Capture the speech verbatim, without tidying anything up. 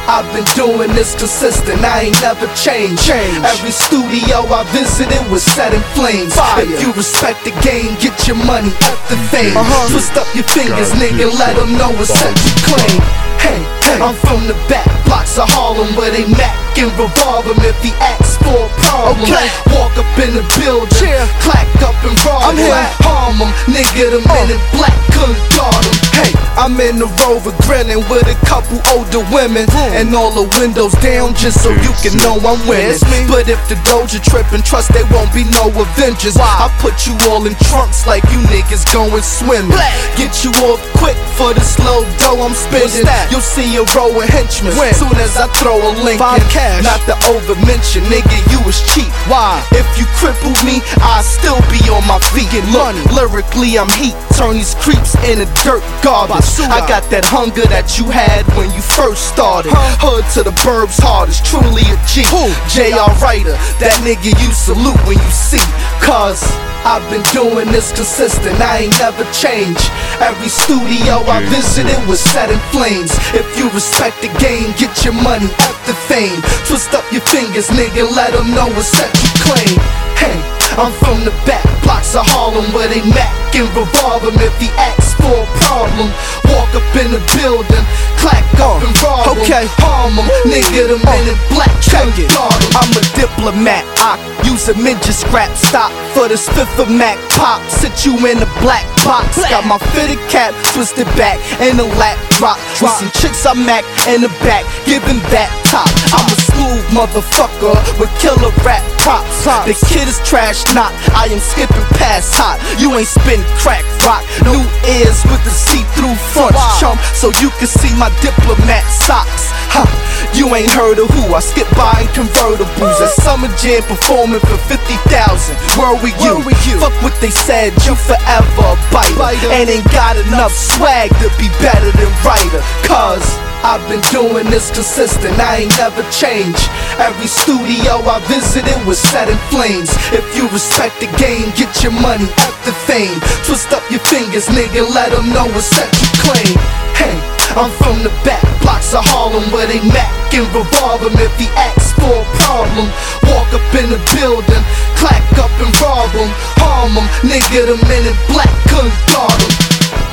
I've been doing this consistent, I ain't never changed. Change. Every studio I visited was set in flames. Fire. If you respect the game, get your money up the fame. Uh-huh. Twist up your fingers, nigga, let them know it's set you claim. Hey, hey, I'm from the back blocks of Harlem where they Mac and revolve him if he asks for a problem. Okay. Walk up in the building, Cheer. clack up and rob I'm him, here. harm him, nigga, the men in black couldn't guard him. Hey, I'm in the Rover grinning with a couple older women, and all the windows down just so you can know I'm winning. It's me. But if the Doja trippin', trust there won't be no Avengers. Why? I put you all in trunks like you niggas going swimming. Black. Get you off quick for this low dough I'm spending. that? You'll see a row of henchmen When? soon as I throw a link Five in. cash. Not to over mention, nigga, you was cheap. Why? If you cripple me, I'll still be on my feet. Get Look, money. lyrically I'm heat. Turn these creeps into dirt garbage. Basura. I got that hunger that you had when you first started. Huh? Hood to the burbs hardest, truly a G. Who? J R Writer, that nigga you salute when you see. Cause I've been doing this consistent, I ain't never changed. Every studio I visited was set in flames. If you respect the game, get your money up the fame. Twist up your fingers, nigga, let them know it's set you claim. Hey, I'm from the back blocks of Harlem where they Mac and revolve him if he asks for a problem. Walk up in the building, clack up and rob him, Okay. harm him, nigga, the men in black Check couldn't it. guard him. I'm a diplomat, I use a ninja scrap stop for this fifth of Mac pop. Sit you in a black box, got my fitted cap twisted back and a lap drop. With some chicks I Mac in the back, giving that top. I'm a smooth motherfucker with killer rap props. The kid is trash, not I am skipping past hot. You ain't spin crack rock, new ears with the see-through front Wow. chump, so you can see my diplomat socks. Huh, you ain't heard of who? I skip by in convertibles at Summer Jam performing for fifty thousand. Where were you? Where were you? Fuck what they said, you forever a biter, Biter. and ain't got enough swag to be better than Writer. Cause I've been doing this consistent, I ain't never changed. Every studio I visited was set in flames. If you respect the game, get your money up the fame. Twist up your fingers, nigga, let them know it's set you claim. Hey, I'm from the back blocks of Harlem where they Mac and revolve him if he asks for a problem. Walk up in the building, clack up and rob him, harm him, nigga, the men in black couldn't guard him.